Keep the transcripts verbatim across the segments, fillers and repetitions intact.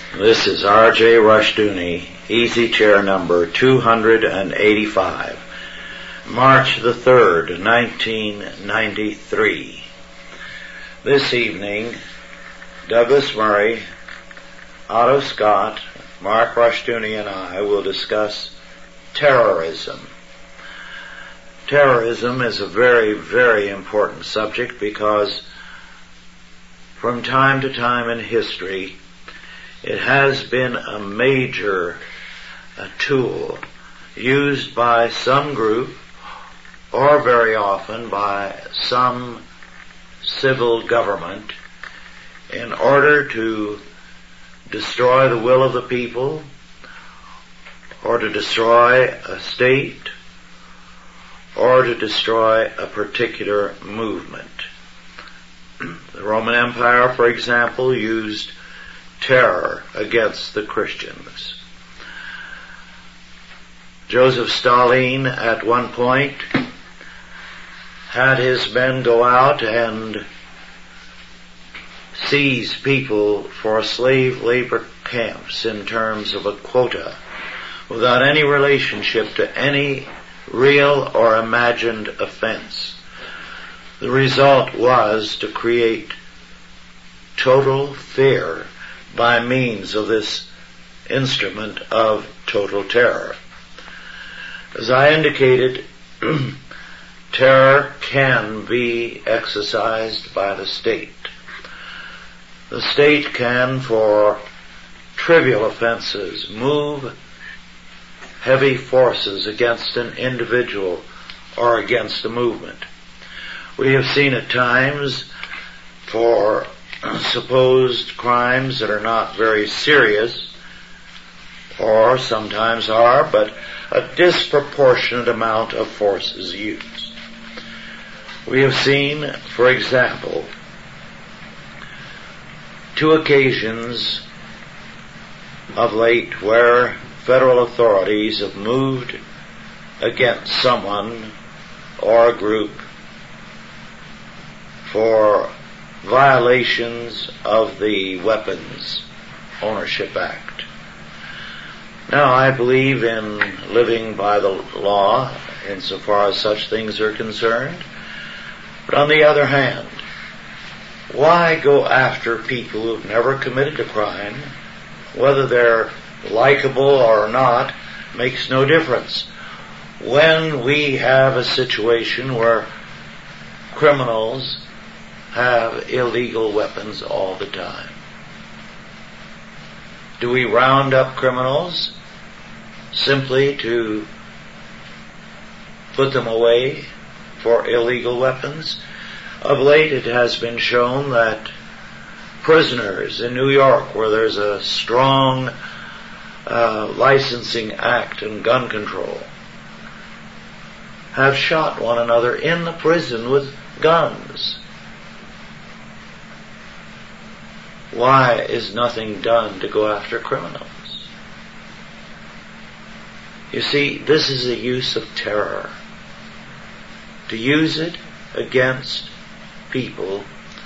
This is R J Rushdoony, easy chair number two hundred eighty-five, March the third, nineteen ninety-three. This evening, Douglas Murray, Otto Scott, Mark Rushdoony, and I will discuss terrorism. Terrorism is a very, very important subject because from time to time in history, it has been a major a tool used by some group or very often by some civil government in order to destroy the will of the people or to destroy a state or to destroy a particular movement. The Roman Empire, for example, used terror against the Christians. Joseph Stalin at one point had his men go out and seize people for slave labor camps in terms of a quota without any relationship to any real or imagined offense. The result was to create total fear by means of this instrument of total terror. As I indicated, terror can be exercised by the state. The state can, for trivial offenses, move heavy forces against an individual or against a movement. We have seen at times for supposed crimes that are not very serious, or sometimes are, but a disproportionate amount of force is used. We have seen, for example, two occasions of late where federal authorities have moved against someone or a group for violations of the Weapons Ownership Act. Now, I believe in living by the law insofar as such things are concerned, but on the other hand, why go after people who've never committed a crime? Whether they're likable or not makes no difference. When we have a situation where criminals have illegal weapons all the time, do we round up criminals simply to put them away for illegal weapons? Of late it has been shown that prisoners in New York, where there's a strong uh, licensing act and gun control, have shot one another in the prison with guns. Why is nothing done to go after criminals? You see, this is a use of terror. To use it against people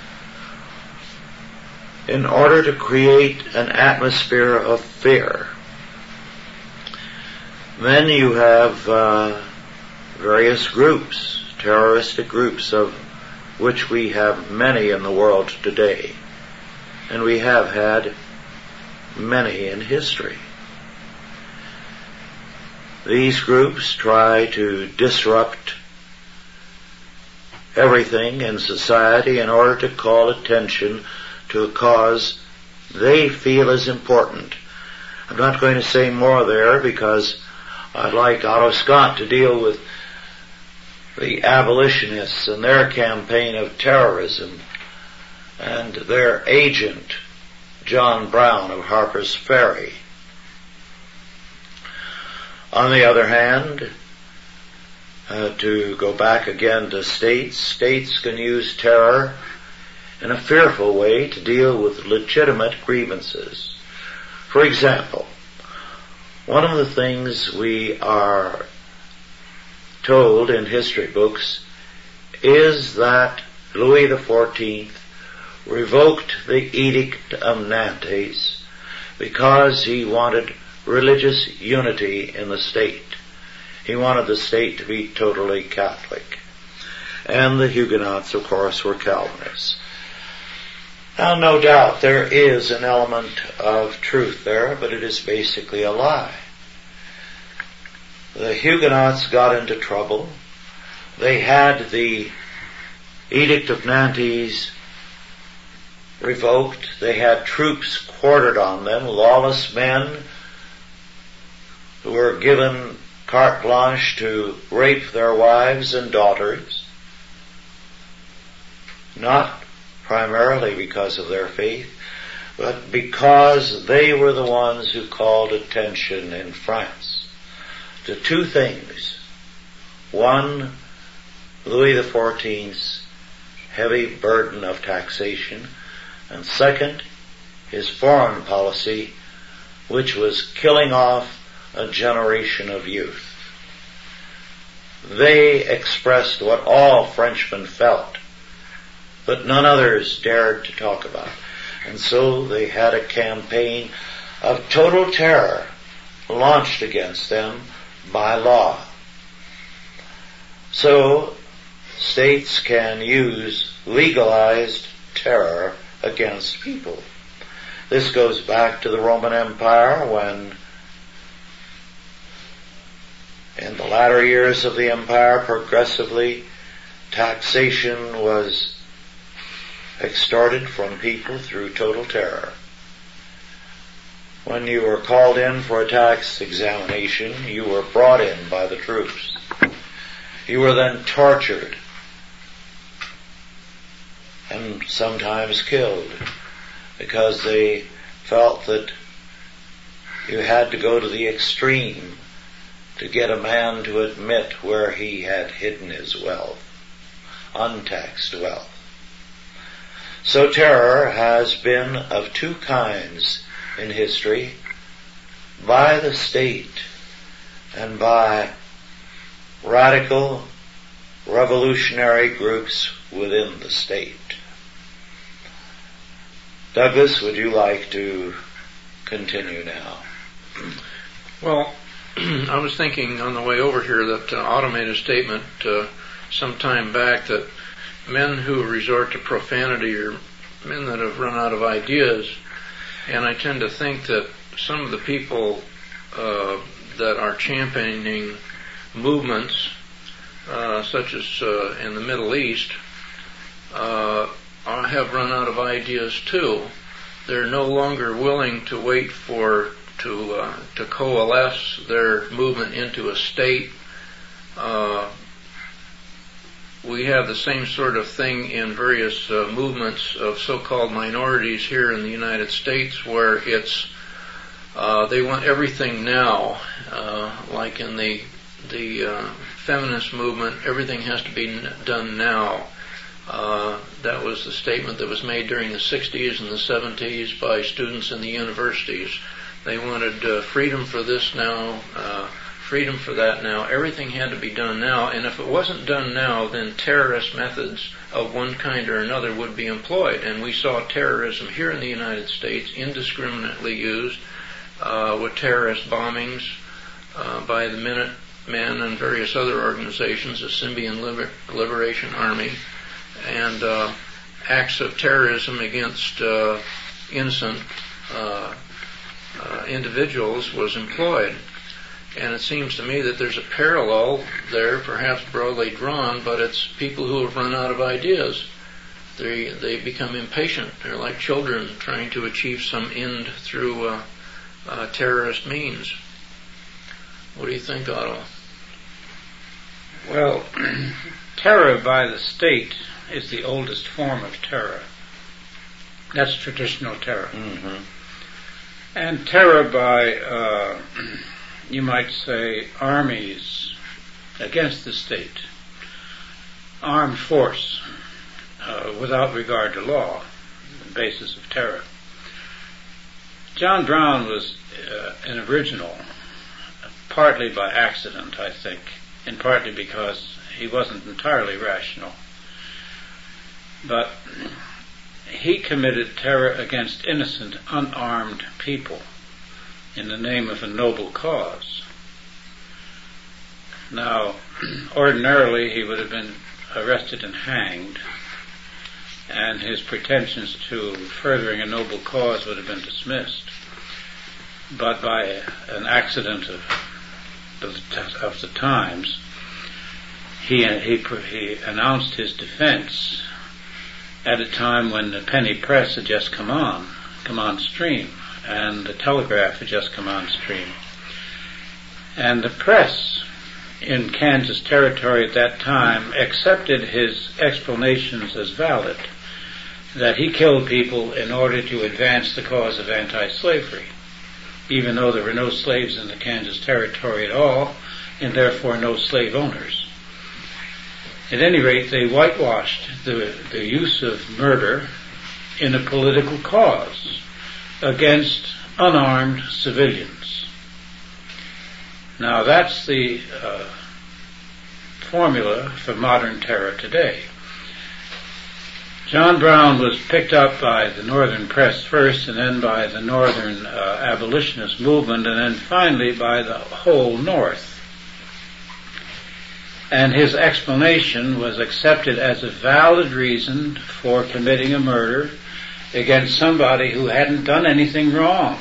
in order to create an atmosphere of fear. Then you have uh, various groups, terroristic groups, of which we have many in the world today. And we have had many in history. These groups try to disrupt everything in society in order to call attention to a cause they feel is important. I'm not going to say more there because I'd like Otto Scott to deal with the abolitionists and their campaign of terrorism and their agent, John Brown of Harper's Ferry. On the other hand, uh, to go back again to states, states can use terror in a fearful way to deal with legitimate grievances. For example, one of the things we are told in history books is that Louis the Fourteenth revoked the Edict of Nantes because he wanted religious unity in the state. He wanted the state to be totally Catholic. And the Huguenots, of course, were Calvinists. Now, no doubt there is an element of truth there, but it is basically a lie. The Huguenots got into trouble. They had the Edict of Nantes revoked. They had troops quartered on them, lawless men who were given carte blanche to rape their wives and daughters, not primarily because of their faith, but because they were the ones who called attention in France to two things. One, Louis the fourteenth's heavy burden of taxation, and second, his foreign policy, which was killing off a generation of youth. They expressed what all Frenchmen felt, but none others dared to talk about. And so they had a campaign of total terror launched against them by law. So, states can use legalized terror against people. This goes back to the Roman Empire, when in the latter years of the empire, progressively taxation was extorted from people through total terror. When you were called in for a tax examination, you were brought in by the troops. You were then tortured and sometimes killed because they felt that you had to go to the extreme to get a man to admit where he had hidden his wealth, untaxed wealth. So terror has been of two kinds in history, by the state and by radical revolutionary groups within the state. Douglas, would you like to continue now? Well, I was thinking on the way over here that uh, Otto made a statement uh, some time back that men who resort to profanity are men that have run out of ideas, and I tend to think that some of the people uh, that are championing movements uh, such as uh, in the Middle East uh, have run out of ideas too. They're no longer willing to wait for to uh, to coalesce their movement into a state. Uh, we have the same sort of thing in various uh, movements of so-called minorities here in the United States, where it's uh, they want everything now, uh, like in the the uh, feminist movement, everything has to be n- done now. Uh, that was the statement that was made during the sixties and the seventies by students in the universities. They wanted uh, freedom for this now, uh, freedom for that now. Everything had to be done now, and if it wasn't done now, then terrorist methods of one kind or another would be employed. And we saw terrorism here in the United States indiscriminately used uh, with terrorist bombings uh, by the Minutemen and various other organizations, the Symbian Liber- Liberation Army, and uh, acts of terrorism against uh, innocent uh, uh, individuals was employed. And it seems to me that there's a parallel there, perhaps broadly drawn, but it's people who have run out of ideas. They they become impatient. They're like children trying to achieve some end through uh, uh, terrorist means. What do you think, Otto? Well, terror by the state is the oldest form of terror. That's traditional terror. Mm-hmm. And terror by, uh, you might say, armies against the state, armed force, uh, without regard to law, the basis of terror. John Brown was uh, an original, partly by accident, I think, and partly because he wasn't entirely rational. But he committed terror against innocent, unarmed people in the name of a noble cause. Now, ordinarily he would have been arrested and hanged, and his pretensions to furthering a noble cause would have been dismissed. But by an accident of, of, of the times, he, he, he announced his defense at a time when the penny press had just come on, come on stream, and the telegraph had just come on stream. And the press in Kansas Territory at that time accepted his explanations as valid, that he killed people in order to advance the cause of anti-slavery, even though there were no slaves in the Kansas Territory at all, and therefore no slave owners. At any rate, they whitewashed the, the use of murder in a political cause against unarmed civilians. Now that's the uh, formula for modern terror today. John Brown was picked up by the Northern press first, and then by the Northern uh, abolitionist movement, and then finally by the whole North. And his explanation was accepted as a valid reason for committing a murder against somebody who hadn't done anything wrong.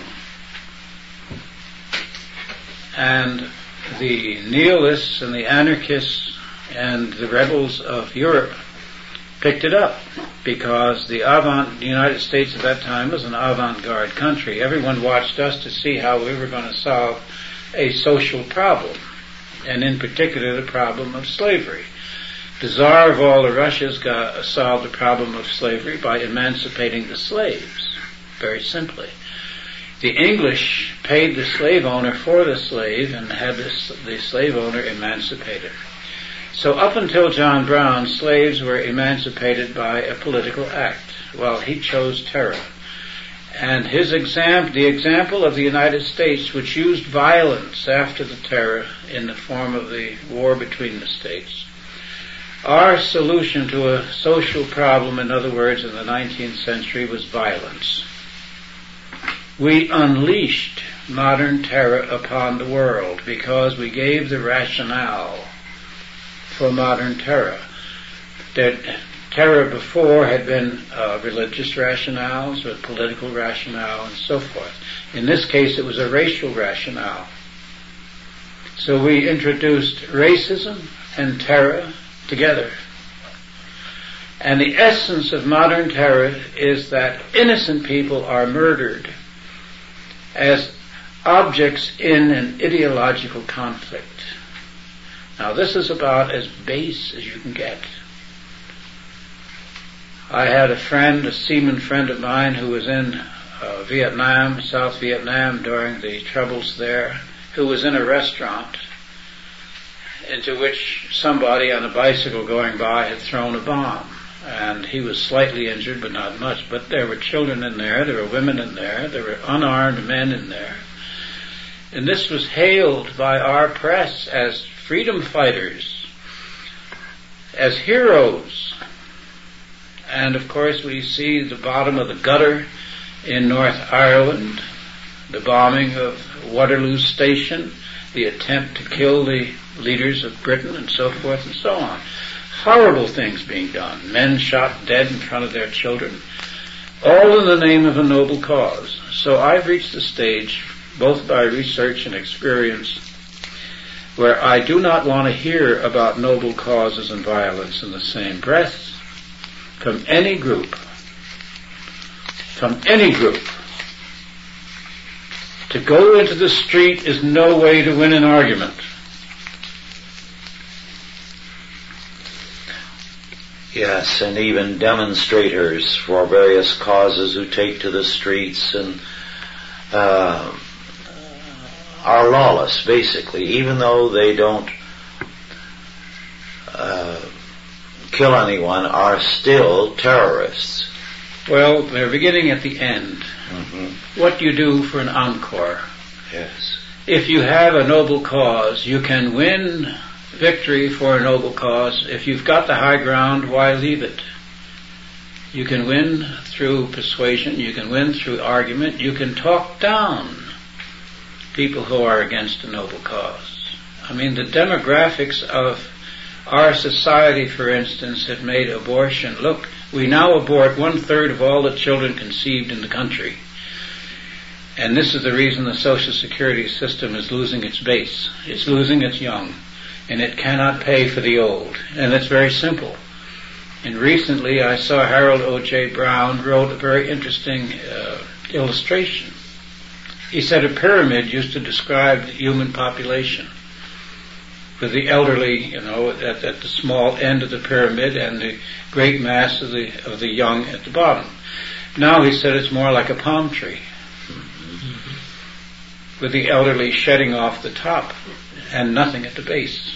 And the nihilists and the anarchists and the rebels of Europe picked it up, because the avant, the United States at that time was an avant-garde country. Everyone watched us to see how we were going to solve a social problem, and in particular the problem of slavery. The Tsar of all the Russias got, solved the problem of slavery by emancipating the slaves, very simply. The English paid the slave owner for the slave and had the, the slave owner emancipated. So up until John Brown, slaves were emancipated by a political act. Well, he chose terror. And his exam- the example of the United States, which used violence after the terror in the form of the war between the states, our solution to a social problem, in other words, in the nineteenth century, was violence. We unleashed modern terror upon the world because we gave the rationale for modern terror. That terror before had been uh, religious rationales or political rationale and so forth. In this case, it was a racial rationale. So we introduced racism and terror together. And the essence of modern terror is that innocent people are murdered as objects in an ideological conflict. Now, this is about as base as you can get. I had a friend, a seaman friend of mine, who was in uh, Vietnam, South Vietnam, during the troubles there, who was in a restaurant into which somebody on a bicycle going by had thrown a bomb. And he was slightly injured, but not much. But there were children in there, there were women in there, there were unarmed men in there. And this was hailed by our press as freedom fighters, as heroes. And of course we see the bottom of the gutter in North Ireland, the bombing of Waterloo Station, the attempt to kill the leaders of Britain, and so forth and so on. Horrible things being done. Men shot dead in front of their children, all in the name of a noble cause. So I've reached the stage, both by research and experience, where I do not want to hear about noble causes and violence in the same breath from any group. From any group. To go into the street is no way to win an argument. Yes, and even demonstrators for various causes who take to the streets and uh, are lawless, basically, even though they don't uh, kill anyone, are still terrorists. Well, they're beginning at the end. Mm-hmm. What do you do for an encore? Yes. If you have a noble cause, you can win victory for a noble cause. If you've got the high ground, why leave it? You can win through persuasion, you can win through argument, you can talk down people who are against a noble cause. I mean, the demographics of our society, for instance, have made abortion. Look, we now abort one-third of all the children conceived in the country. And this is the reason the Social Security system is losing its base. It's losing its young. And it cannot pay for the old. And it's very simple. And recently I saw Harold O J Brown wrote a very interesting uh, illustration. He said a pyramid used to describe the human population, with the elderly, you know, at, at the small end of the pyramid and the great mass of the of the young at the bottom. Now he said it's more like a palm tree, mm-hmm. with the elderly shedding off the top and nothing at the base.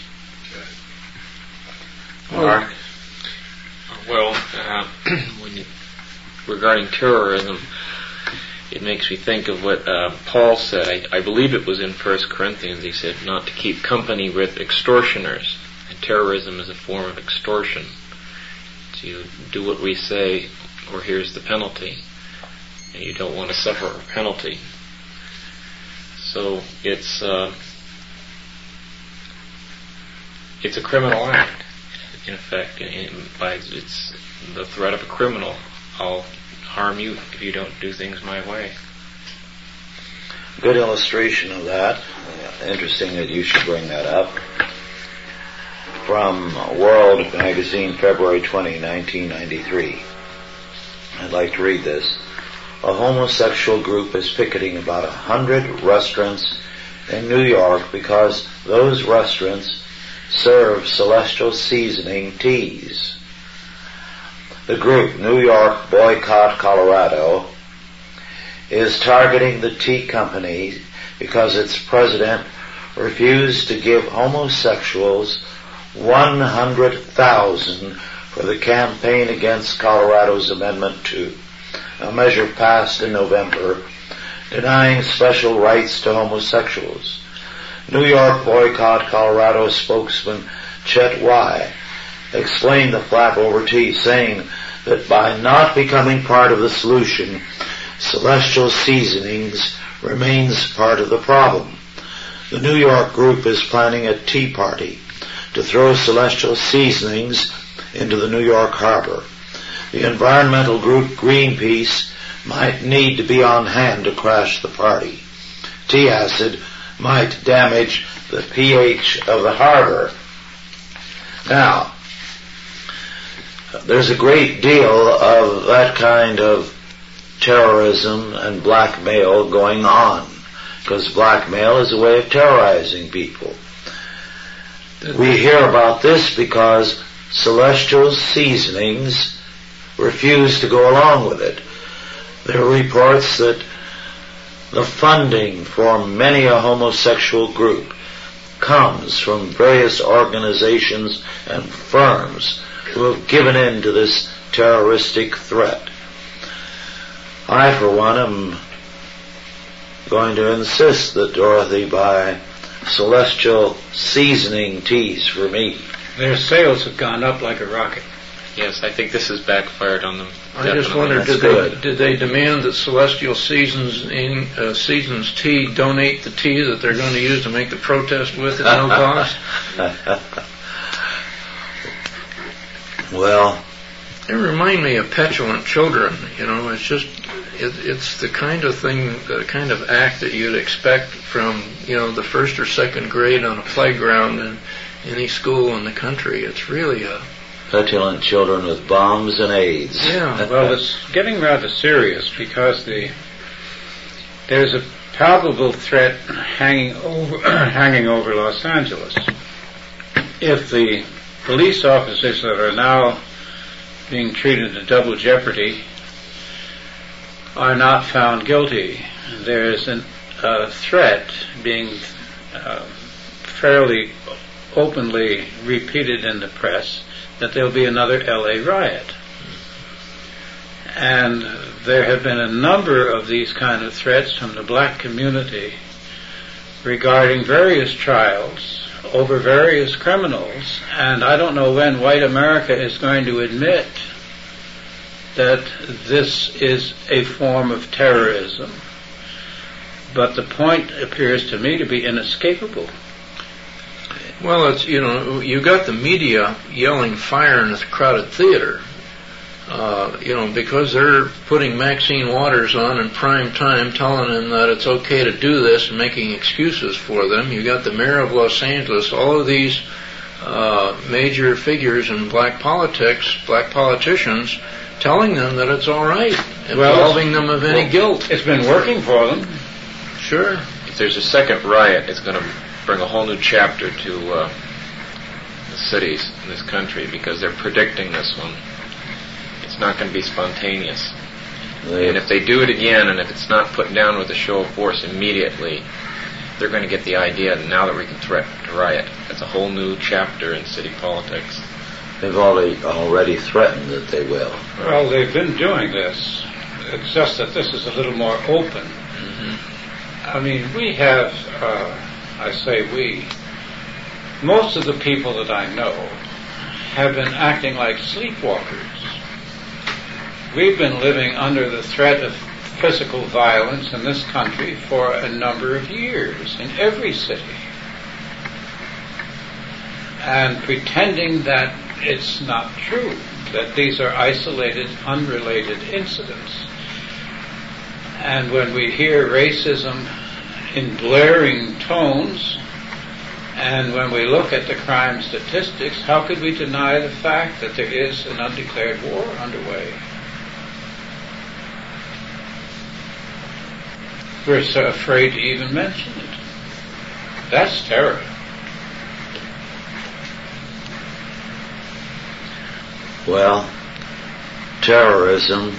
Mark? Well, uh, when you, regarding terrorism, it makes me think of what uh, Paul said. I, I believe it was in First Corinthians. He said not to keep company with extortioners. And terrorism is a form of extortion. So you do what we say, or here's the penalty. And you don't want to suffer a penalty. So it's uh, it's a criminal act. In effect, in, by it's the threat of a criminal. I'll harm you if you don't do things my way. Good illustration of that. Interesting that you should bring that up. From World Magazine, February twentieth, nineteen ninety-three. I'd like to read this. A homosexual group is picketing about a hundred restaurants in New York because those restaurants serve celestial seasoning teas. The group, New York Boycott Colorado, is targeting the tea company because its president refused to give homosexuals one hundred thousand dollars for the campaign against Colorado's Amendment two, a measure passed in November denying special rights to homosexuals. New York Boycott Colorado spokesman Chet Y. explained the flap over tea, saying that by not becoming part of the solution, Celestial Seasonings remains part of the problem. The New York group is planning a tea party to throw Celestial Seasonings into the New York harbor. The environmental group Greenpeace might need to be on hand to crash the party. Tea acid might damage the pH of the harbor. Now, there's a great deal of that kind of terrorism and blackmail going on, because blackmail is a way of terrorizing people. We hear about this because Celestial Seasonings refuse to go along with it. There are reports that the funding for many a homosexual group comes from various organizations and firms who have given in to this terroristic threat. I, for one, am going to insist that Dorothy buy Celestial Seasoning teas for me. Their sales have gone up like a rocket. Yes, I think this has backfired on them. I Definitely. just wondered, did they, did they demand that Celestial Seasons, uh, Seasons Tea donate the tea that they're going to use to make the protest with at no cost? Well, they remind me of petulant children. You know, it's just it, it's the kind of thing, the kind of act that you'd expect from, you know, the first or second grade on a playground in any school in the country. It's really a petulant children with bombs and AIDS. Yeah. Well, it's getting rather serious because the there's a palpable threat hanging over hanging over Los Angeles. If the police officers that are now being treated to double jeopardy are not found guilty, there is a uh, threat being uh, fairly openly repeated in the press that there'll be another L A riot. And there have been a number of these kind of threats from the black community regarding various trials over various criminals, and I don't know when white America is going to admit that this is a form of terrorism, but the point appears to me to be inescapable. Well, it's, you know, you got the media yelling fire in a crowded theater, uh, you know, because they're putting Maxine Waters on in prime time, telling them that it's okay to do this and making excuses for them. You got the mayor of Los Angeles, all of these uh, major figures in black politics, black politicians, telling them that it's all right, absolving them of any well, guilt. It's been working for them. Sure. If there's a second riot, it's going to bring a whole new chapter to uh, the cities in this country, because they're predicting this one. It's not going to be spontaneous. And if they do it again, and if it's not put down with a show of force immediately, they're going to get the idea that now that we can threaten to riot. That's a whole new chapter in city politics. They've already already threatened that they will. Well, they've been doing this. It's just that this is a little more open. Mm-hmm. I mean, we have, uh, I say we, most of the people that I know have been acting like sleepwalkers. We've been living under the threat of physical violence in this country for a number of years, in every city. And pretending that it's not true, that these are isolated, unrelated incidents. And when we hear racism in blaring tones, and when we look at the crime statistics, how could we deny the fact that there is an undeclared war underway? We're so afraid to even mention it. That's terror. Well, terrorism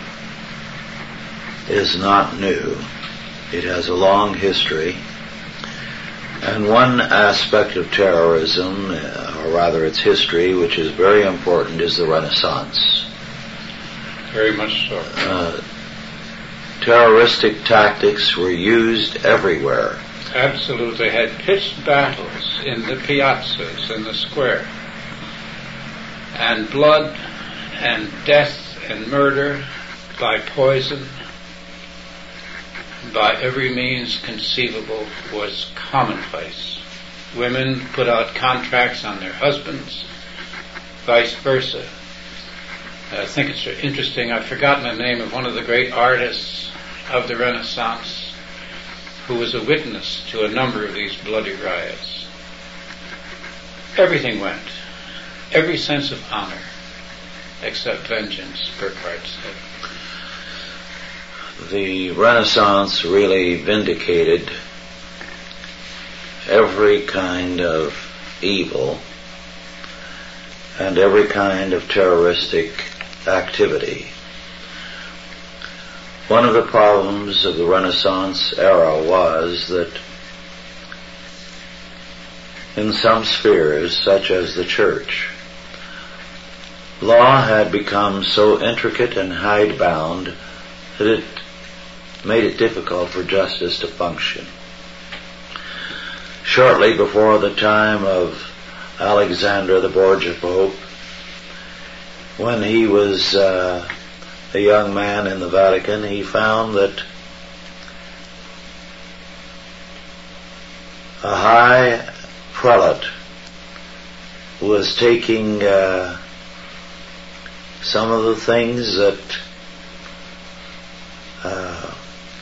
is not new. It has a long history. And one aspect of terrorism, or rather its history, which is very important, is the Renaissance. Very much so. Uh, terroristic tactics were used everywhere. Absolutely. They had pitched battles in the piazzas, in the square. And blood and death and murder by poison, by every means conceivable, was commonplace. Women put out contracts on their husbands, vice versa. I think it's interesting, I've forgotten the name of one of the great artists of the Renaissance who was a witness to a number of these bloody riots. Everything went. Every sense of honor, except vengeance, Burckhardt said. The Renaissance really vindicated every kind of evil and every kind of terroristic activity. One of the problems of the Renaissance era was that in some spheres, such as the church, law had become so intricate and hidebound that it made it difficult for justice to function. Shortly before the time of Alexander the Borgia Pope, when he was uh, a young man in the Vatican, he found that a high prelate was taking uh, some of the things that uh,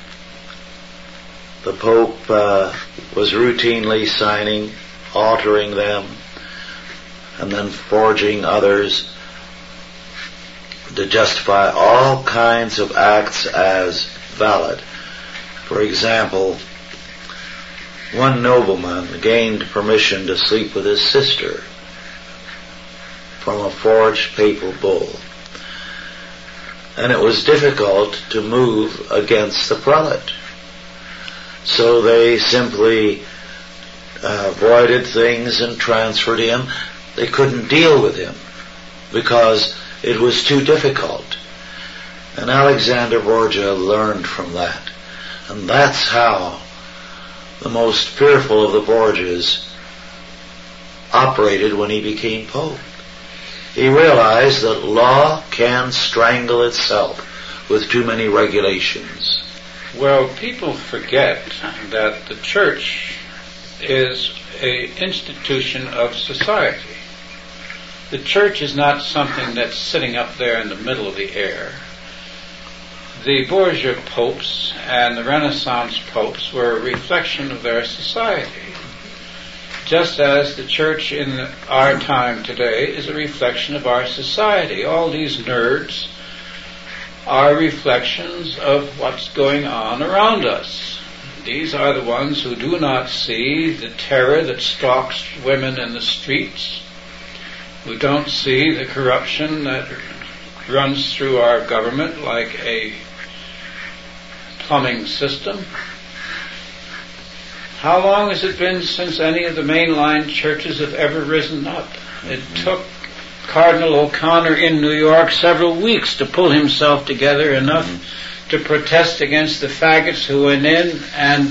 the Pope uh, was routinely signing, altering them, and then forging others to justify all kinds of acts as valid. For example, one nobleman gained permission to sleep with his sister from a forged papal bull. And it was difficult to move against the prelate. So they simply uh, voided things and transferred him. They couldn't deal with him because it was too difficult. And Alexander Borgia learned from that. And that's how the most fearful of the Borgias operated when he became Pope. He realized that law can strangle itself with too many regulations. Well, people forget that the church is an institution of society. The church is not something that's sitting up there in the middle of the air. The Borgia popes and the Renaissance popes were a reflection of their society, just as the church in our time today is a reflection of our society. All these nerds are reflections of what's going on around us. These are the ones who do not see the terror that stalks women in the streets, who don't see the corruption that runs through our government like a plumbing system. How long has it been since any of the mainline churches have ever risen up? It took Cardinal O'Connor in New York several weeks to pull himself together enough mm-hmm. to protest against the faggots who went in and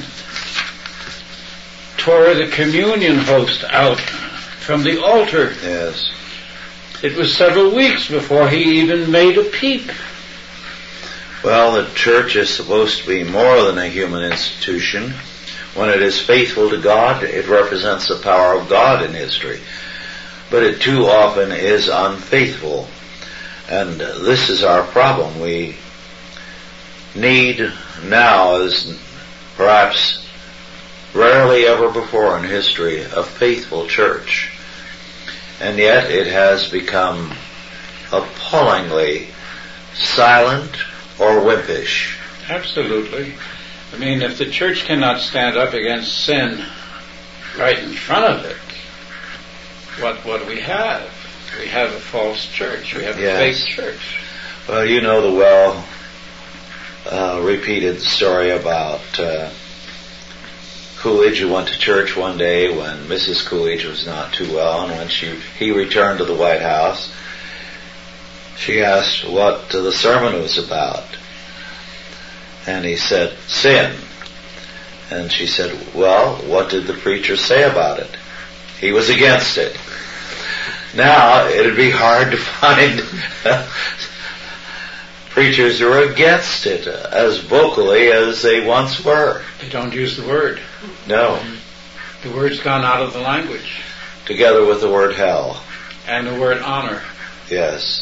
tore the communion host out from the altar. Yes. It was several weeks before he even made a peep. Well, the church is supposed to be more than a human institution. When it is faithful to God, it represents the power of God in history. But it too often is unfaithful. And this is our problem. We need now, as perhaps rarely ever before in history, a faithful church. And yet it has become appallingly silent or wimpish. Absolutely. I mean, if the church cannot stand up against sin right in front of it, what what do we have? We have a false church. We have a yes. fake church. Well, you know the well uh, repeated story about uh, Coolidge, who went to church one day when Missus Coolidge was not too well, and when she he returned to the White House, she asked what the sermon was about. And he said, sin. And she said, well, what did the preacher say about it? He was against it. Now, it'd be hard to find preachers who are against it as vocally as they once were. They don't use the word. No. The word's gone out of the language. Together with the word hell. And the word honor. Yes.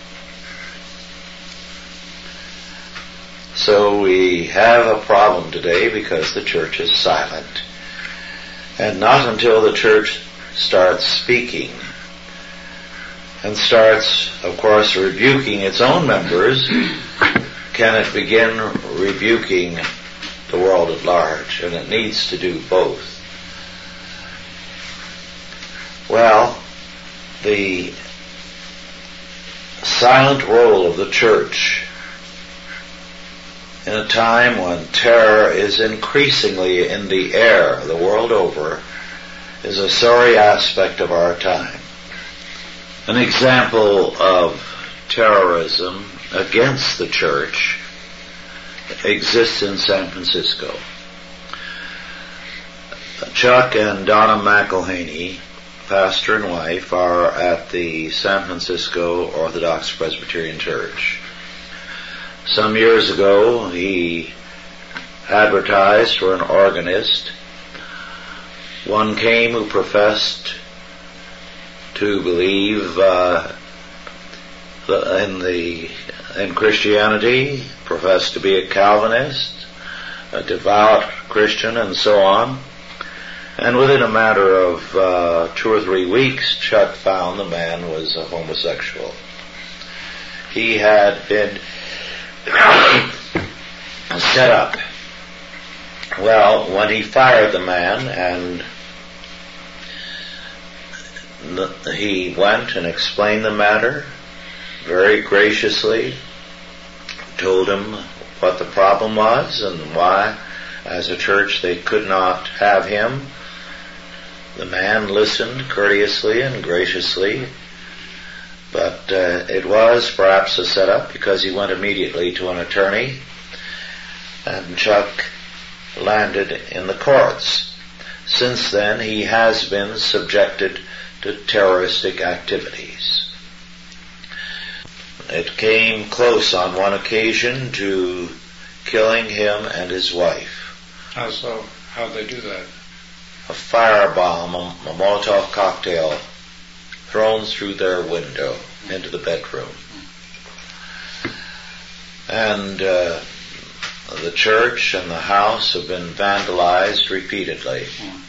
So we have a problem today because the church is silent. And not until the church starts speaking and starts, of course, rebuking its own members can it begin rebuking the world at large. And it needs to do both. Well, the silent role of the church in a time when terror is increasingly in the air the world over is a sorry aspect of our time. An example of terrorism against the church exists in San Francisco. Chuck and Donna McElhaney, pastor and wife, are at the San Francisco Orthodox Presbyterian Church. Some years ago, he advertised for an organist. One came who professed to believe uh, in the in Christianity, professed to be a Calvinist, a devout Christian, and so on. And within a matter of uh, two or three weeks, Chuck found the man was a homosexual. He had been set up. Well, when he fired the man and he went and explained the matter very graciously, told him what the problem was and why, as a church, they could not have him. The man listened courteously and graciously, but uh, it was perhaps a setup because he went immediately to an attorney, and Chuck landed in the courts. Since then, he has been subjected to terroristic activities. it came close on one occasion to killing him and his wife. How so? How'd they do that? A firebomb, a, a Molotov cocktail, thrown through their window into the bedroom. And uh, the church and the house have been vandalized repeatedly.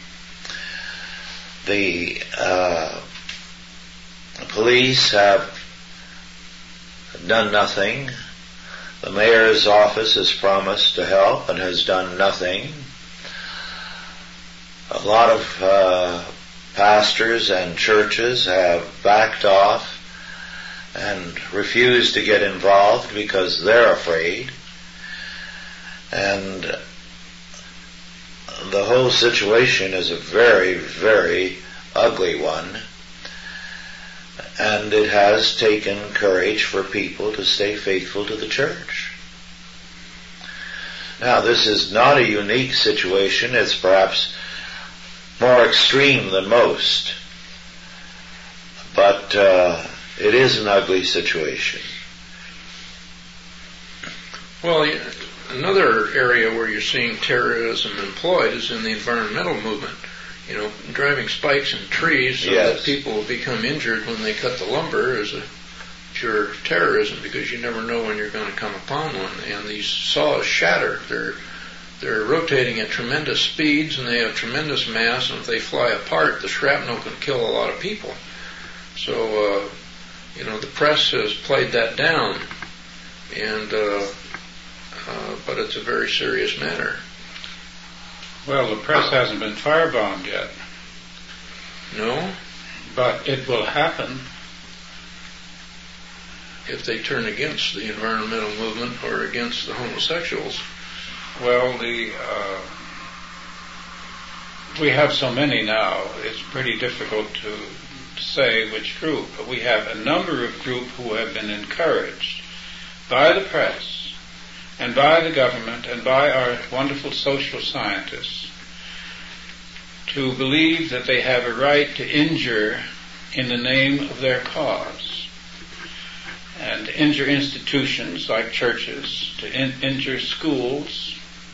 The uh, police have done nothing. The mayor's office has promised to help and has done nothing. A lot of uh, pastors and churches have backed off and refused to get involved because they're afraid. And the whole situation is a very, very ugly one. And it has taken courage for people to stay faithful to the church. Now, this is not a unique situation. It's perhaps more extreme than most. But uh, it is an ugly situation. Well, another area where you're seeing terrorism employed is in the environmental movement. You know, driving spikes in trees so yes. that people will become injured when they cut the lumber is a pure terrorism, because you never know when you're going to come upon one. And these saws shatter. They're they're rotating at tremendous speeds, and they have tremendous mass, and if they fly apart, the shrapnel can kill a lot of people. So, uh, you know, the press has played that down, and uh, uh, but it's a very serious matter. Well, the press hasn't been firebombed yet. No? But it will happen. If they turn against the environmental movement or against the homosexuals. Well, the uh, we have so many now, it's pretty difficult to say which group, but we have a number of groups who have been encouraged by the press and by the government and by our wonderful social scientists to believe that they have a right to injure in the name of their cause, and to injure institutions like churches, to in- injure schools.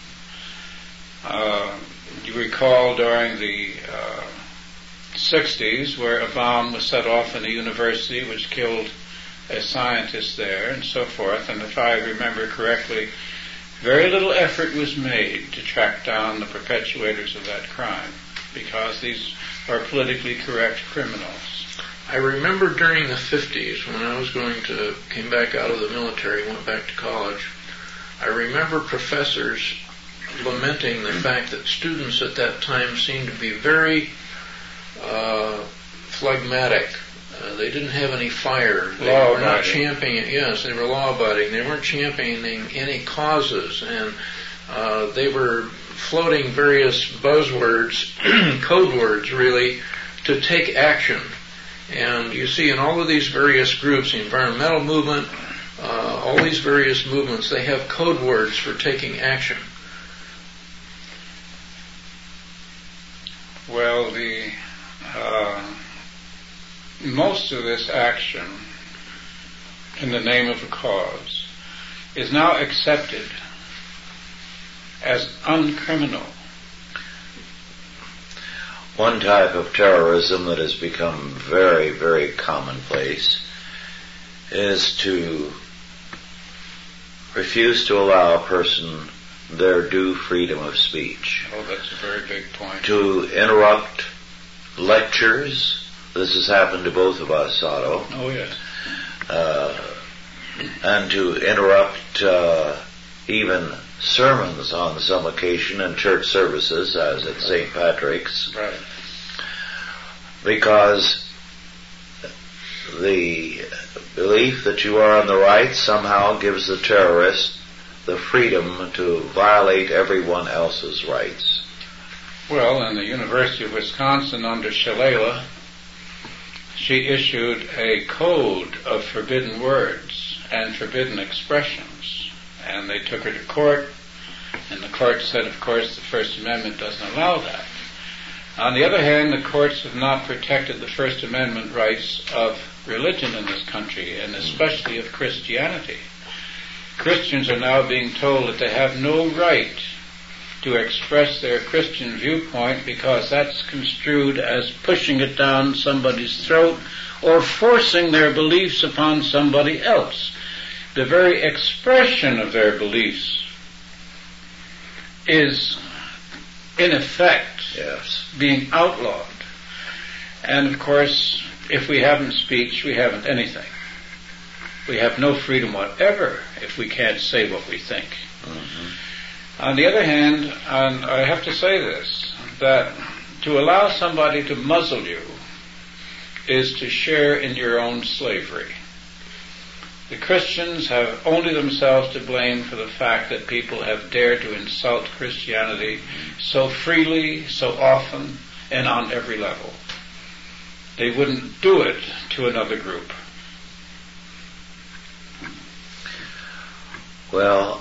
Uh, you recall during the uh, sixties where a bomb was set off in a university which killed a scientist there and so forth, and if I remember correctly, very little effort was made to track down the perpetuators of that crime, because these are politically correct criminals. I remember during the fifties, when I was going to, came back out of the military, went back to college, I remember professors lamenting the fact that students at that time seemed to be very uh, phlegmatic. Uh, they didn't have any fire. They law were not abiding. championing. Yes, they were law-abiding. They weren't championing any causes, and uh, they were floating various buzzwords, code words, really, to take action. And you see, in all of these various groups, the environmental movement, uh, all these various movements, they have code words for taking action. Well, the uh, most of this action in the name of a cause is now accepted as uncriminal. One type of terrorism that has become very, very commonplace is to refuse to allow a person their due freedom of speech. Oh, that's a very big point. To interrupt lectures. This has happened to both of us, Otto. Oh, yes. Uh, and to interrupt uh, even sermons on some occasion in church services, as at Saint Patrick's. Right. Because the belief that you are on the right somehow gives the terrorist the freedom to violate everyone else's rights. Well, in the University of Wisconsin under Shalala, she issued a code of forbidden words and forbidden expressions, and they took her to court, and the court said, of course, the First Amendment doesn't allow that. On the other hand, the courts have not protected the First Amendment rights of religion in this country, and especially of Christianity. Christians are now being told that they have no right to express their Christian viewpoint because that's construed as pushing it down somebody's throat or forcing their beliefs upon somebody else. The very expression of their beliefs is, in effect, yes, being outlawed. And of course, if we haven't speech, we haven't anything. We have no freedom whatever if we can't say what we think. Mm-hmm. On the other hand, and I have to say this, that to allow somebody to muzzle you is to share in your own slavery. The Christians have only themselves to blame for the fact that people have dared to insult Christianity so freely, so often, and on every level. They wouldn't do it to another group. Well,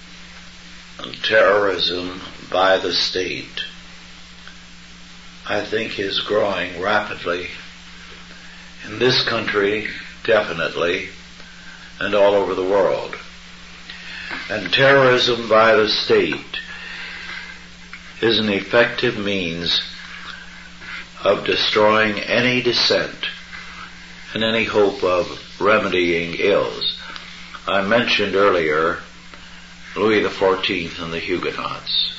terrorism by the state, I think, is growing rapidly. In this country, definitely, and all over the world. And terrorism by the state is an effective means of destroying any dissent and any hope of remedying ills. I mentioned earlier Louis the Fourteenth and the Huguenots.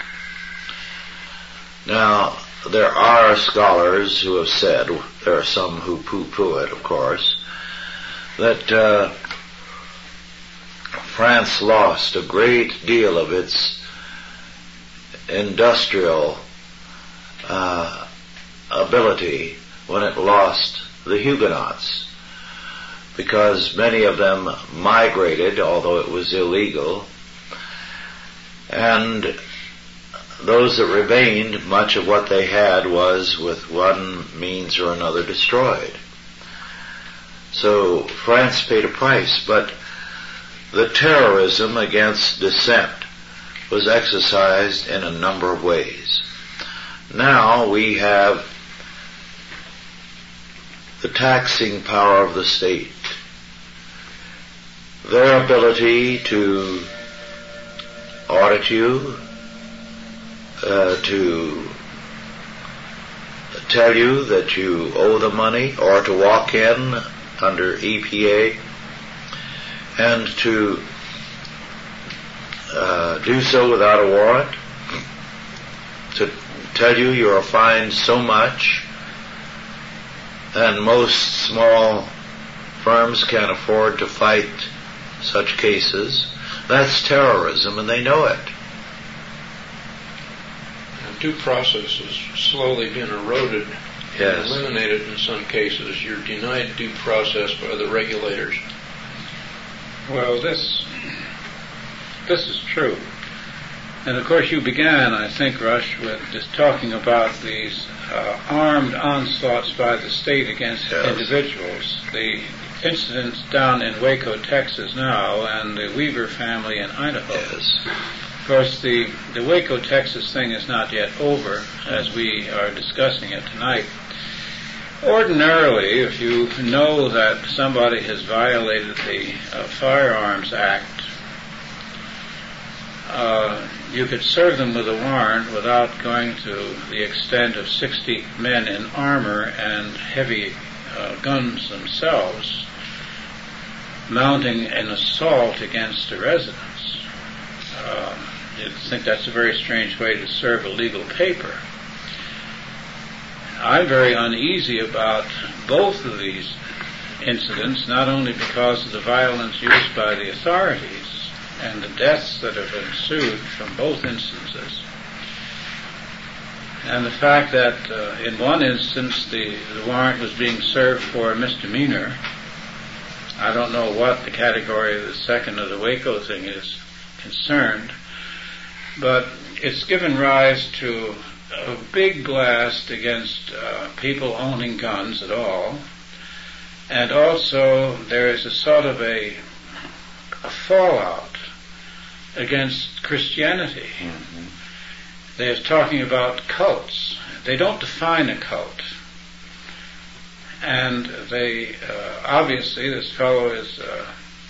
Now, there are scholars who have said, there are some who poo-poo it, of course, that uh, France lost a great deal of its industrial uh, ability when it lost the Huguenots, because many of them migrated, although it was illegal, and those that remained, much of what they had was, with one means or another, destroyed. So France paid a price, but the terrorism against dissent was exercised in a number of ways. Now we have the taxing power of the state, their ability to audit you, uh, to tell you that you owe the money, or to walk in under E P A and to uh, do so without a warrant, to tell you you are fined so much, and most small firms can't afford to fight such cases. That's terrorism, and they know it. And due process has slowly been eroded Yes. and eliminated in some cases. You're denied due process by the regulators. Well, this this is true. And of course you began, I think, Rush, with just talking about these uh, armed onslaughts by the state against yes. individuals. The incidents down in Waco, Texas now, and the Weaver family in Idaho. Yes. Of course, the, the Waco, Texas thing is not yet over, as we are discussing it tonight. Ordinarily, if you know that somebody has violated the uh, Firearms Act, uh, you could serve them with a warrant without going to the extent of sixty men in armor and heavy uh, guns themselves mounting an assault against a residence. Uh, I think that's a very strange way to serve a legal paper. I'm very uneasy about both of these incidents, not only because of the violence used by the authorities and the deaths that have ensued from both instances, and the fact that uh, in one instance the, the warrant was being served for a misdemeanor. I don't know what the category of the second of the Waco thing is concerned, but it's given rise to a big blast against uh, people owning guns at all, and also there is a sort of a, a fallout against Christianity. Mm-hmm. They're talking about cults. they don't define a cult. And they, uh, obviously, this fellow is uh,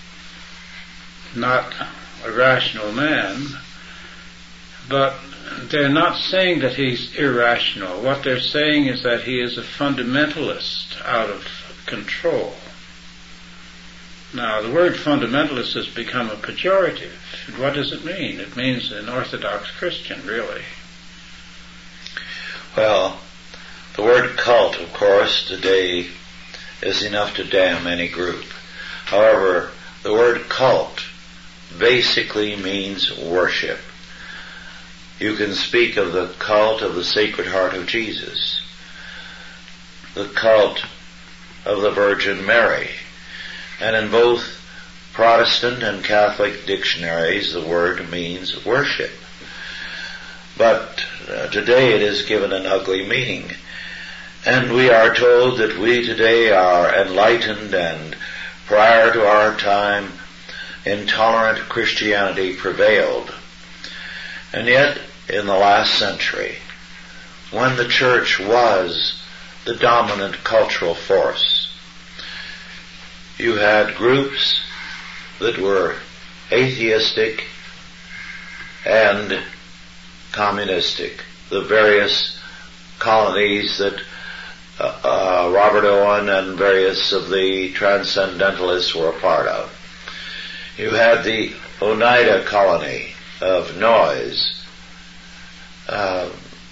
not a rational man, but they're not saying that he's irrational. What they're saying is that he is a fundamentalist out of control. Now, the word fundamentalist has become a pejorative. And what does it mean? It means an Orthodox Christian, really. Well, the word cult, of course, today is enough to damn any group. However, the word cult basically means worship. You can speak of the cult of the Sacred Heart of Jesus, the cult of the Virgin Mary, and in both Protestant and Catholic dictionaries the word means worship. But uh, today it is given an ugly meaning. And we are told that we today are enlightened, and prior to our time, intolerant Christianity prevailed. And yet, in the last century, when the church was the dominant cultural force, you had groups that were atheistic and communistic, the various colonies that uh, uh, Robert Owen and various of the transcendentalists were a part of. You had the Oneida colony of Noise, uh,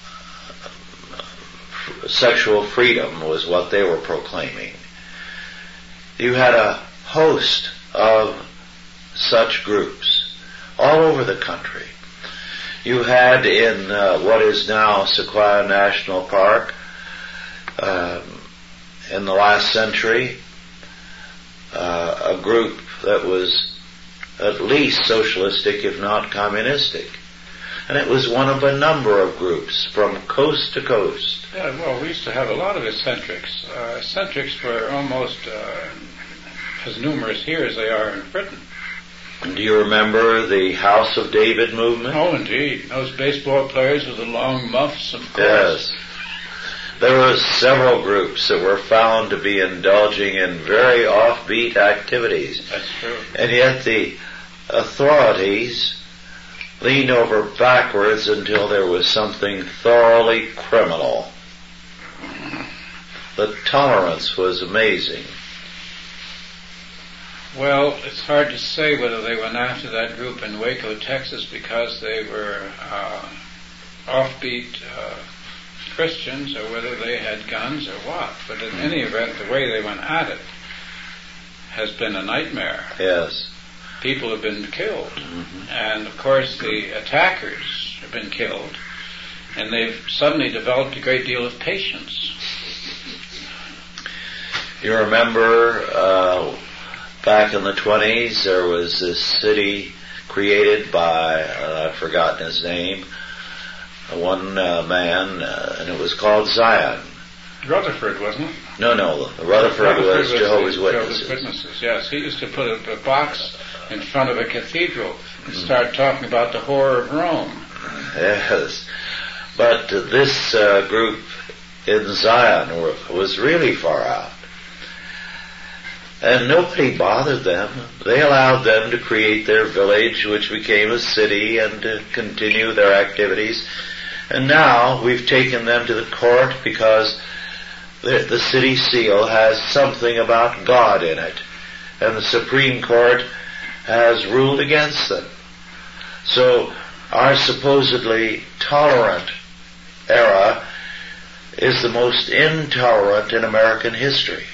sexual freedom was what they were proclaiming. You had a host of such groups all over the country. You had in uh, what is now Sequoia National Park, um, in the last century, uh, a group that was at least socialistic, if not communistic. And it was one of a number of groups from coast to coast. Yeah, well, we used to have a lot of eccentrics. Uh, eccentrics were almost uh, as numerous here as they are in Britain. And do you remember the House of David movement? Oh, indeed. Those baseball players with the long muffs, of course. Yes. There were several groups that were found to be indulging in very offbeat activities. That's true. And yet the authorities leaned over backwards until there was something thoroughly criminal. The tolerance was amazing. Well, it's hard to say whether they went after that group in Waco, Texas, because they were uh, offbeat uh, Christians, or whether they had guns or what. But in any event, the way they went at it has been a nightmare. Yes. People have been killed. Mm-hmm. And, of course, the attackers have been killed. And they've suddenly developed a great deal of patience. You remember... Uh, Back in the twenties, there was this city created by, uh, I've forgotten his name, one uh, man, uh, and it was called Zion. Rutherford, wasn't it? No, no, Rutherford, Rutherford was, was Jehovah's Witnesses. Jehovah's Witnesses, yes. He used to put a, a box in front of a cathedral and start talking about the horror of Rome. Yes. But uh, this uh, group in Zion were, was really far out. And nobody bothered them. They allowed them to create their village, which became a city, and to continue their activities. And now we've taken them to the court because the, the city seal has something about God in it. And the Supreme Court has ruled against them. So our supposedly tolerant era is the most intolerant in American history.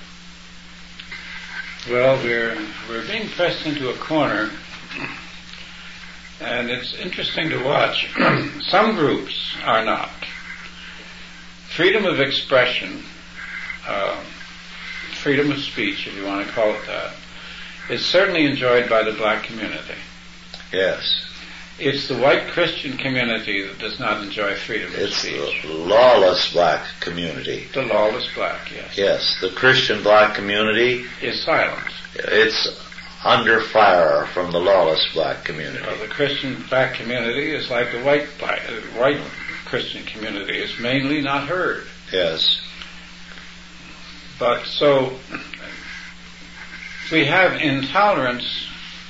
Well, we're we're being pressed into a corner, and it's interesting to watch. Some groups are not. Freedom of expression, uh, freedom of speech, if you want to call it that, is certainly enjoyed by the black community. Yes. It's the white Christian community that does not enjoy freedom of it's speech. It's the lawless black community. The lawless black, yes. Yes, the Christian black community is silent. It's under fire from the lawless black community. Well, the Christian black community is like the white black, uh, white Christian community is mainly not heard. Yes. But so we have intolerance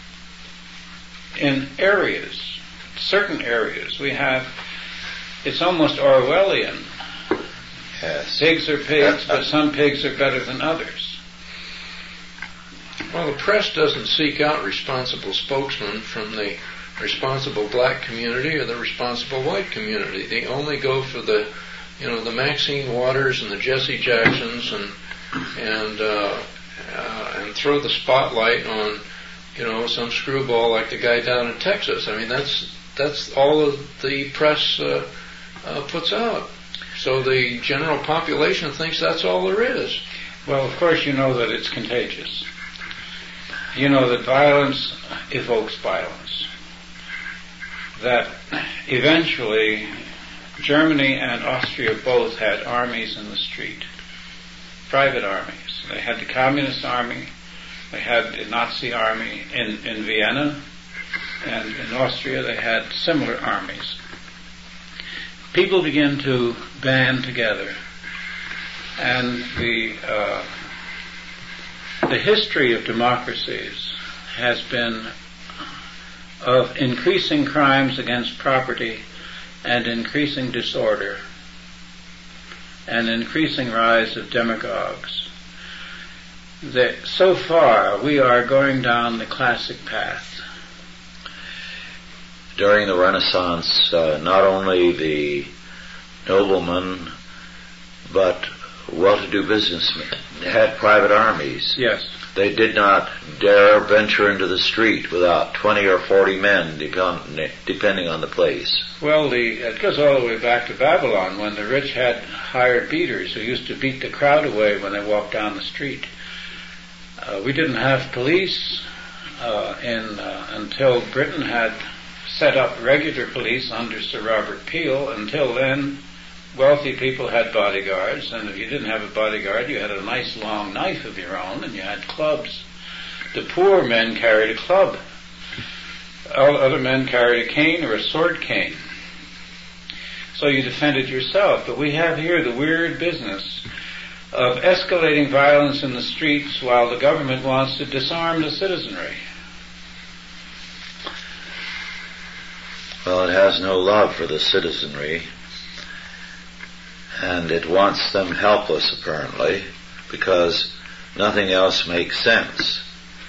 in areas, certain areas. We have, it's almost Orwellian. Yes. Pigs are pigs, but some pigs are better than others. Well, the press doesn't seek out responsible spokesmen from the responsible black community or the responsible white community. They only go for the, you know, the Maxine Waters and the Jesse Jacksons and and uh, uh, and throw the spotlight on, you know, some screwball like the guy down in Texas. I mean, that's that's all of the press uh, uh, puts out. So the general population thinks that's all there is. Well, of course, you know that it's contagious. You know that violence evokes violence. That eventually Germany and Austria both had armies in the street, private armies. They had the Communist Army, they had the Nazi Army in, in Vienna, and in Austria they had similar armies. People begin to band together, and the uh, the history of democracies has been of increasing crimes against property and increasing disorder and increasing rise of demagogues. That so far we are going down the classic path. During the Renaissance, uh, not only the noblemen, but well-to-do businessmen had private armies. Yes. They did not dare venture into the street without twenty or forty men, depend, depending on the place. Well, the, it goes all the way back to Babylon, when the rich had hired beaters who used to beat the crowd away when they walked down the street. Uh, we didn't have police uh, in, uh, until Britain had set up regular police under Sir Robert Peel. Until then, wealthy people had bodyguards, and if you didn't have a bodyguard, you had a nice long knife of your own, and you had clubs. The poor men carried a club. All other men carried a cane or a sword cane. So you defended yourself. But we have here the weird business of escalating violence in the streets while the government wants to disarm the citizenry. Well, it has no love for the citizenry, and it wants them helpless, apparently, because nothing else makes sense.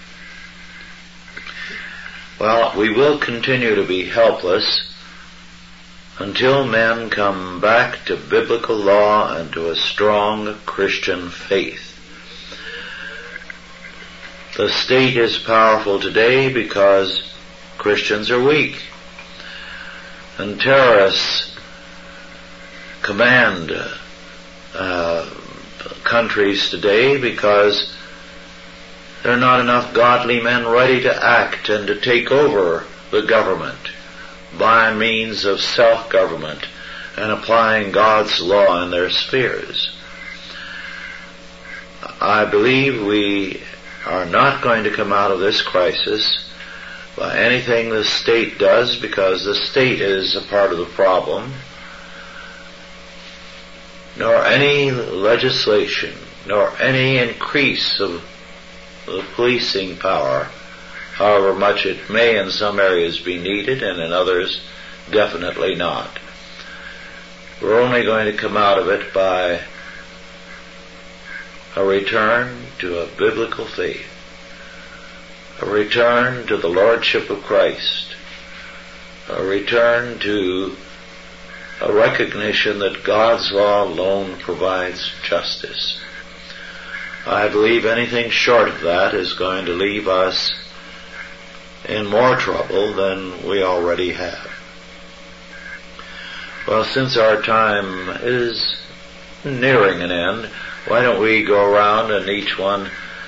Well, we will continue to be helpless until men come back to biblical law and to a strong Christian faith. The state is powerful today because Christians are weak, and terrorists command uh, countries today because there are not enough godly men ready to act and to take over the government by means of self-government and applying God's law in their spheres. I believe we are not going to come out of this crisis by anything the state does, because the state is a part of the problem, nor any legislation, nor any increase of the policing power, however much it may in some areas be needed and in others definitely not. We're only going to come out of it by a return to a biblical faith, a return to the Lordship of Christ, a return to a recognition that God's law alone provides justice. I believe anything short of that is going to leave us in more trouble than we already have. Well, since our time is nearing an end, why don't we go around and each one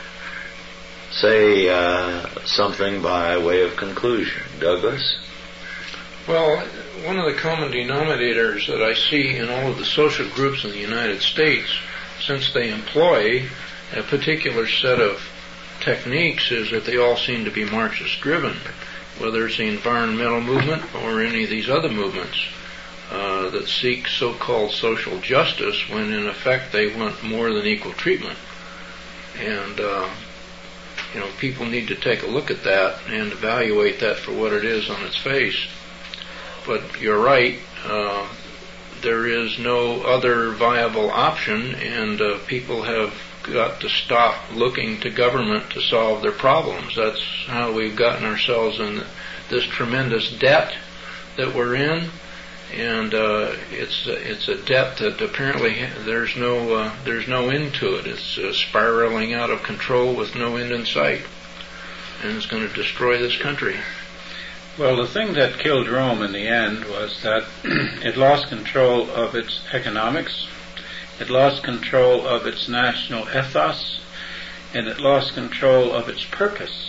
say uh, something by way of conclusion. Douglas? Well, one of the common denominators that I see in all of the social groups in the United States, since they employ a particular set of techniques, is that they all seem to be Marxist driven, whether it's the environmental movement or any of these other movements. uh, that seek so-called social justice when in effect they want more than equal treatment. And, uh, you know, people need to take a look at that and evaluate that for what it is on its face. But you're right, uh, there is no other viable option, and uh, people have got to stop looking to government to solve their problems. That's how we've gotten ourselves in this tremendous debt that we're in, and uh, it's it's a debt that apparently there's no uh, there's no end to it. It's uh, spiraling out of control with no end in sight, and it's going to destroy this country. Well, the thing that killed Rome in the end was that it lost control of its economics, it lost control of its national ethos, and it lost control of its purpose.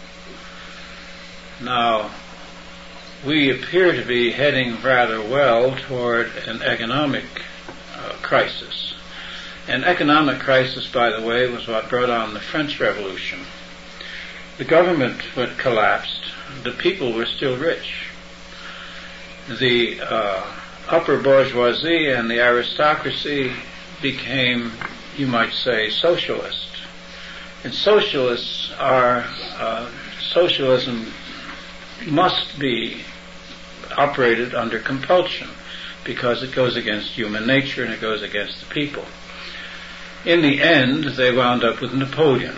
Now, we appear to be heading rather well toward an economic uh, crisis. An economic crisis, by the way, was what brought on the French Revolution. The government went collapsed. The people were still rich. The uh, upper bourgeoisie and the aristocracy became, you might say, socialist. And socialists are, uh, socialism must be operated under compulsion because it goes against human nature and it goes against the people. In the end, they wound up with Napoleon.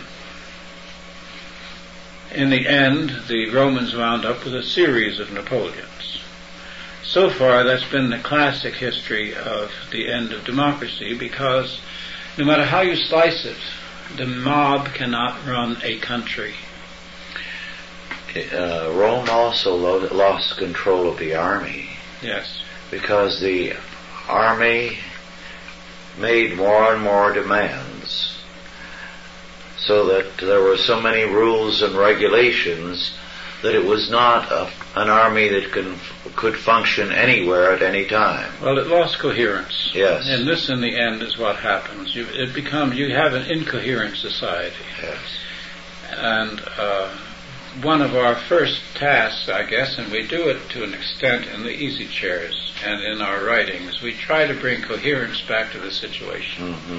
In the end, the Romans wound up with a series of Napoleons. So far, that's been the classic history of the end of democracy, because no matter how you slice it, the mob cannot run a country. Uh, Rome also lo- lost control of the army. Yes. Because the army made more and more demands, so that there were so many rules and regulations that it was not a, an army that can, could function anywhere at any time. Well, it lost coherence. Yes. And this, in the end, is what happens. You, it becomes, you have an incoherent society. Yes. And uh, one of our first tasks, I guess, and we do it to an extent in the easy chairs and in our writings, we try to bring coherence back to the situation. Mm-hmm.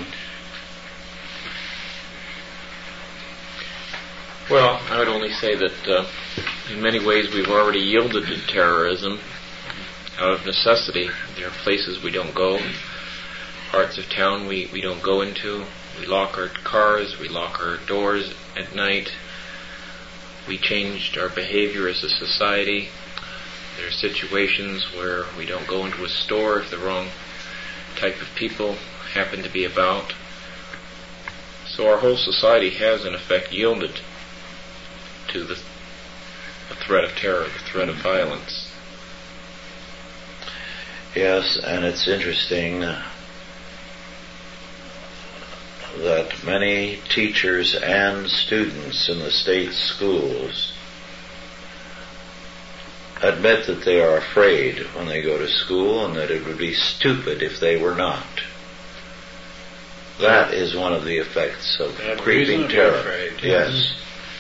Well, I would only say that uh, in many ways we've already yielded to terrorism out of necessity. There are places we don't go, parts of town we, we don't go into. We lock our cars, we lock our doors at night. We changed our behavior as a society. There are situations where we don't go into a store if the wrong type of people happen to be about. So our whole society has in effect yielded to the, the threat of terror, the threat of violence. Yes, and it's interesting uh, that many teachers and students in the state schools admit that they are afraid when they go to school and that it would be stupid if they were not. That is one of the effects of They have creeping reason to be terror. afraid. Yes.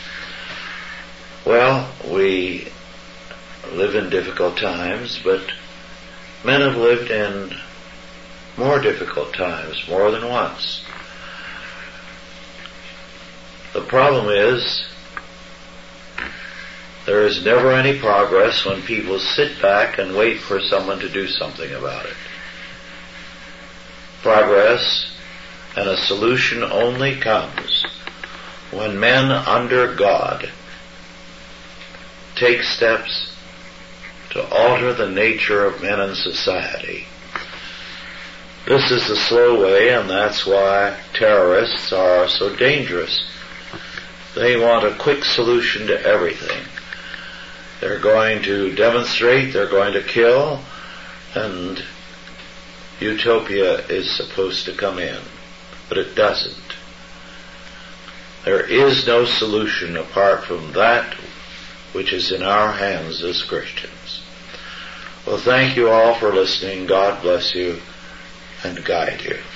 Well, we live in difficult times, but men have lived in more difficult times, more than once. The problem is, there is never any progress when people sit back and wait for someone to do something about it. Progress and a solution only comes when men under God take steps to alter the nature of men and society. This is the slow way, and that's why terrorists are so dangerous. They want a quick solution to everything. They're going to demonstrate, they're going to kill, and utopia is supposed to come in. But it doesn't. There is no solution apart from that which is in our hands as Christians. Well, thank you all for listening. God bless you and guide you.